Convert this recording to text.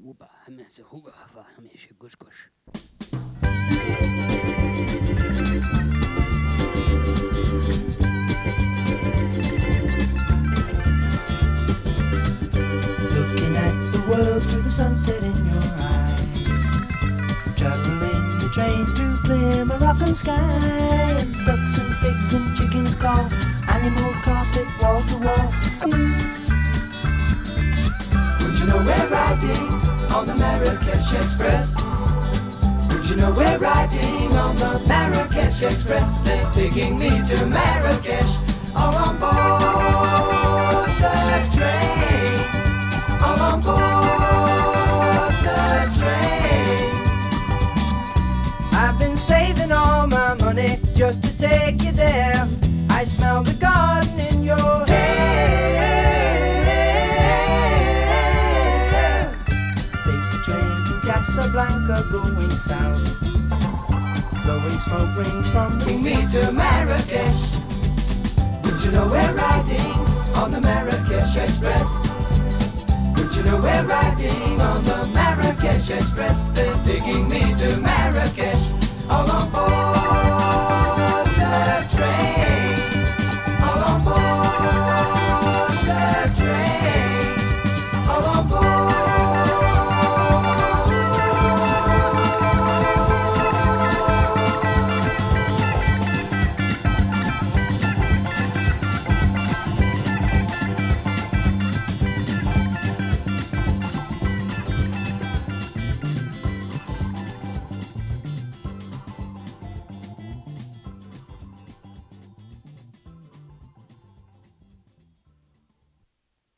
وبا همسه هوبا همشه گوش گوش. Looking at the world through the sunset in your eyes, traveling the train through clear Moroccan skies. Ducks and pigs and chickens call, animal carpet wall to wall. Would you know we're riding on the Marrakesh Express? Would you know we're riding on the Marrakesh Express? They're taking me to Marrakesh, all on board the train, all on board the train. I've been saving all my money just to take you there. I smell the garden in your hair. Take the train from Casablanca going south. Blowing smoke rings from the Bring me to Marrakesh. Would you know we're riding on the Marrakesh Express? Would you know we're riding on the Marrakesh Express? They're taking me to Marrakesh, all on board